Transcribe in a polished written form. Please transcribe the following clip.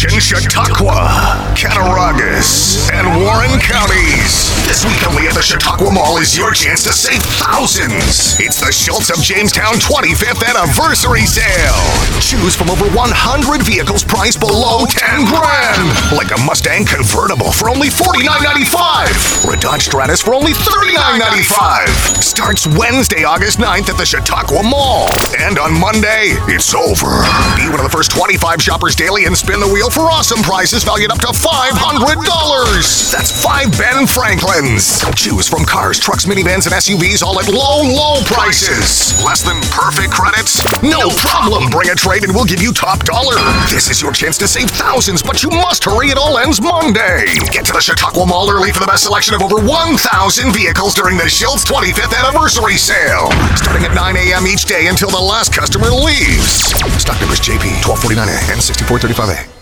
Rich and Chautauqua, Cattaraugus, and Warren counties. This week only at the Chautauqua Mall is your chance to save thousands. It's the Schultz of Jamestown 25th Anniversary Sale. Choose from over 100 vehicles priced below $10 grand. Like a Mustang convertible for only $49.95. Or a Dodge Stratus for only $39.95. Starts Wednesday, August 9th at the Chautauqua Mall. And on Monday, it's over. Be one of the first 25 shoppers daily and spin the wheel for awesome prizes valued up to $500. That's 5 Ben Franklins. Choose from cars, trucks, minivans, and SUVs all at low prices. Less than perfect credits? No problem. Bring a trade and we'll give you top dollar. This is your chance to save thousands, but you must hurry. It all ends Monday. Get to the Chautauqua Mall early for the best selection of over 1,000 vehicles during the Schultz 25th Anniversary Sale. Starting at 9 a.m. each day until the last customer leaves. Stock numbers JP 1249A and 6435A.